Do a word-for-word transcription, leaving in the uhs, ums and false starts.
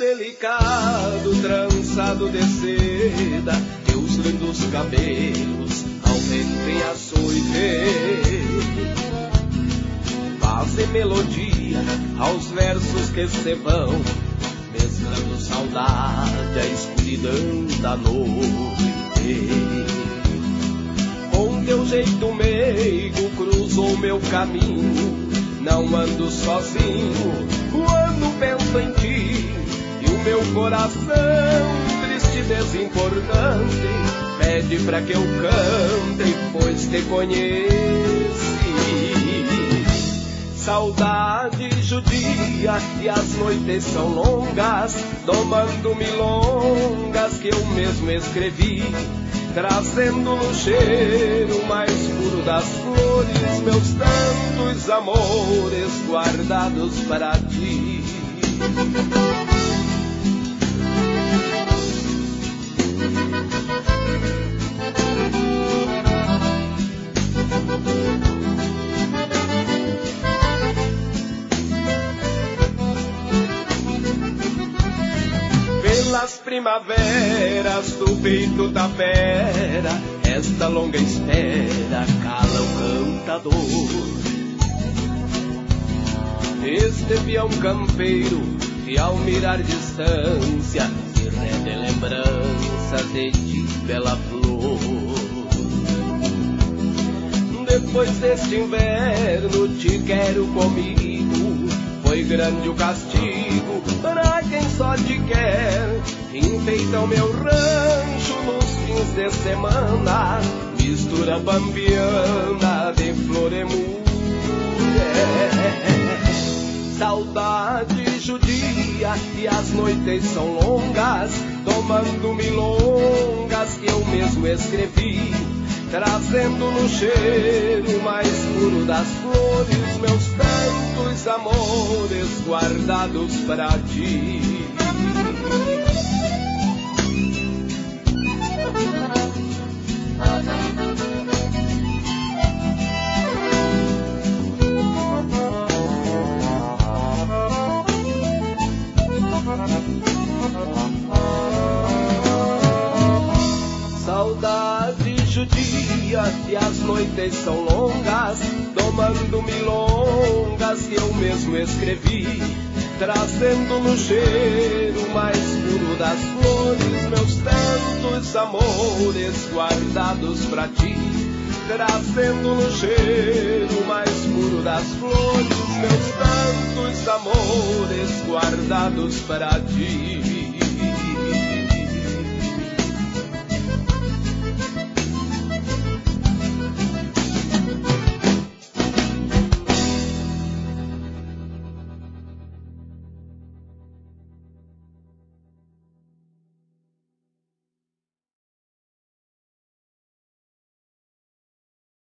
delicado, trançado de seda, teus lindos cabelos ao vento em açoite. Fazem melodia aos versos que se vão, mesclando saudade à escuridão da noite. Com teu jeito meigo cruzou meu caminho, não ando sozinho quando penso em ti. E o meu coração, triste e desimportante, pede pra que eu cante, pois te conheci. Saudade judia e as noites são longas, domando milongas que eu mesmo escrevi, trazendo no cheiro mais puro das flores meus tantos amores guardados para ti. Pelas primaveras do peito da vera, esta longa espera cala o cantador. Este peão campeiro que ao mirar distância se rende lembranças de ti, bela flor. Depois deste inverno te quero comigo, foi grande o castigo para quem só te quer. Enfeita o meu rancho nos fins de semana, mistura bambiana de flor e mulher. Saudade judia e as noites são longas, tomando milongas que eu mesmo escrevi, trazendo no cheiro mais puro das flores meus tantos amores guardados para ti. Saudade judia e as noites são longas, tomando milongas que eu mesmo escrevi, trazendo no cheiro mais puro das flores meus tantos amores guardados pra ti, trazendo no cheiro mais puro das flores meus tantos amores guardados pra ti.